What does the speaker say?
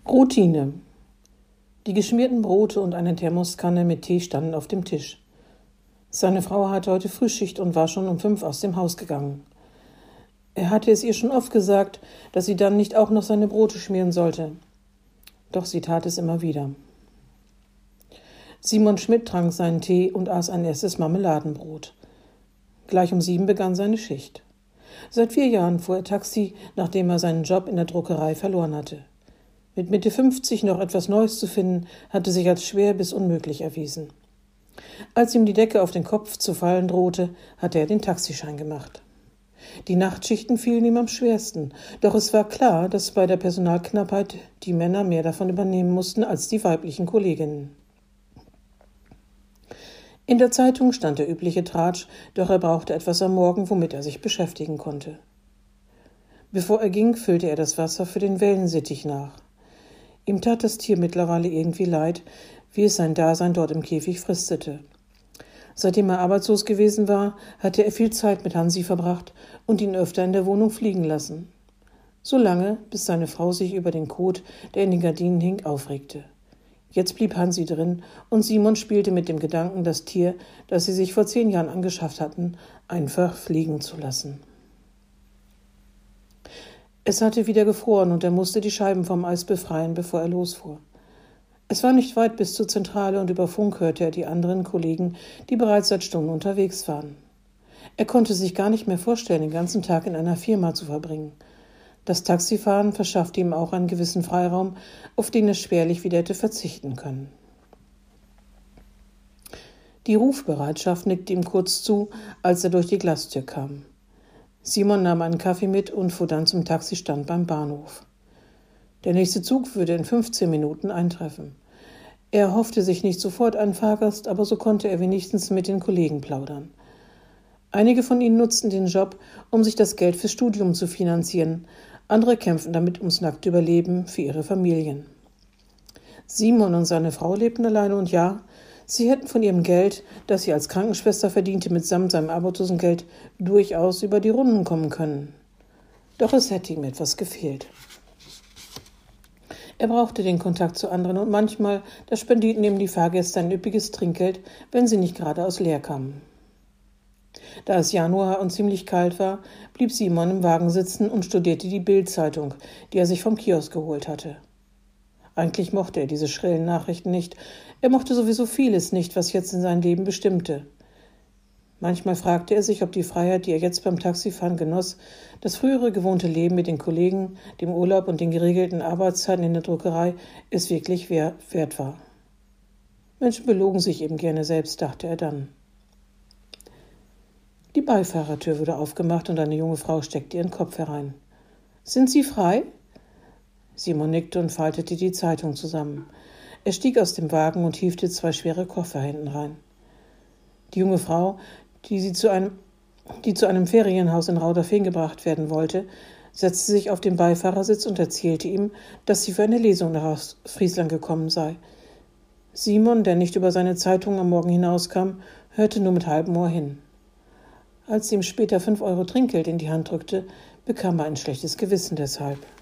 Routine. Die geschmierten Brote und eine Thermoskanne mit Tee standen auf dem Tisch. Seine Frau hatte heute Frühschicht und war schon um 5 aus dem Haus gegangen. Er hatte es ihr schon oft gesagt, dass sie dann nicht auch noch seine Brote schmieren sollte. Doch sie tat es immer wieder. Simon Schmidt trank seinen Tee und aß ein erstes Marmeladenbrot. Gleich um 7 begann seine Schicht. Seit 4 Jahren fuhr er Taxi, nachdem er seinen Job in der Druckerei verloren hatte. Mit Mitte 50 noch etwas Neues zu finden, hatte sich als schwer bis unmöglich erwiesen. Als ihm die Decke auf den Kopf zu fallen drohte, hatte er den Taxischein gemacht. Die Nachtschichten fielen ihm am schwersten, doch es war klar, dass bei der Personalknappheit die Männer mehr davon übernehmen mussten als die weiblichen Kolleginnen. In der Zeitung stand der übliche Tratsch, doch er brauchte etwas am Morgen, womit er sich beschäftigen konnte. Bevor er ging, füllte er das Wasser für den Wellensittich nach. Ihm tat das Tier mittlerweile irgendwie leid, wie es sein Dasein dort im Käfig fristete. Seitdem er arbeitslos gewesen war, hatte er viel Zeit mit Hansi verbracht und ihn öfter in der Wohnung fliegen lassen. So lange, bis seine Frau sich über den Kot, der in den Gardinen hing, aufregte. Jetzt blieb Hansi drin und Simon spielte mit dem Gedanken, das Tier, das sie sich vor 10 Jahren angeschafft hatten, einfach fliegen zu lassen. Es hatte wieder gefroren und er musste die Scheiben vom Eis befreien, bevor er losfuhr. Es war nicht weit bis zur Zentrale und über Funk hörte er die anderen Kollegen, die bereits seit Stunden unterwegs waren. Er konnte sich gar nicht mehr vorstellen, den ganzen Tag in einer Firma zu verbringen. Das Taxifahren verschaffte ihm auch einen gewissen Freiraum, auf den er schwerlich wieder hätte verzichten können. Die Rufbereitschaft nickte ihm kurz zu, als er durch die Glastür kam. Simon nahm einen Kaffee mit und fuhr dann zum Taxistand beim Bahnhof. Der nächste Zug würde in 15 Minuten eintreffen. Er erhoffte sich nicht sofort einen Fahrgast, aber so konnte er wenigstens mit den Kollegen plaudern. Einige von ihnen nutzten den Job, um sich das Geld fürs Studium zu finanzieren. Andere kämpften damit ums nackte Überleben für ihre Familien. Simon und seine Frau lebten alleine und ja, sie hätten von ihrem Geld, das sie als Krankenschwester verdiente, mitsamt seinem Arbeitslosengeld durchaus über die Runden kommen können. Doch es hätte ihm etwas gefehlt. Er brauchte den Kontakt zu anderen und manchmal, da spendierten ihm die Fahrgäste ein üppiges Trinkgeld, wenn sie nicht geradeaus leer kamen. Da es Januar und ziemlich kalt war, blieb Simon im Wagen sitzen und studierte die Bild-Zeitung, die er sich vom Kiosk geholt hatte. Eigentlich mochte er diese schrillen Nachrichten nicht. Er mochte sowieso vieles nicht, was jetzt in sein Leben bestimmte. Manchmal fragte er sich, ob die Freiheit, die er jetzt beim Taxifahren genoss, das frühere gewohnte Leben mit den Kollegen, dem Urlaub und den geregelten Arbeitszeiten in der Druckerei es wirklich wert war. Menschen belogen sich eben gerne selbst, dachte er dann. Die Beifahrertür wurde aufgemacht und eine junge Frau steckte ihren Kopf herein. »Sind Sie frei?« Simon nickte und faltete die Zeitung zusammen. Er stieg aus dem Wagen und hiefte 2 schwere Koffer hinten rein. Die junge Frau, die zu einem Ferienhaus in Rauderfehn gebracht werden wollte, setzte sich auf den Beifahrersitz und erzählte ihm, dass sie für eine Lesung nach Friesland gekommen sei. Simon, der nicht über seine Zeitung am Morgen hinauskam, hörte nur mit halbem Ohr hin. Als sie ihm später 5 € Trinkgeld in die Hand drückte, bekam er ein schlechtes Gewissen deshalb.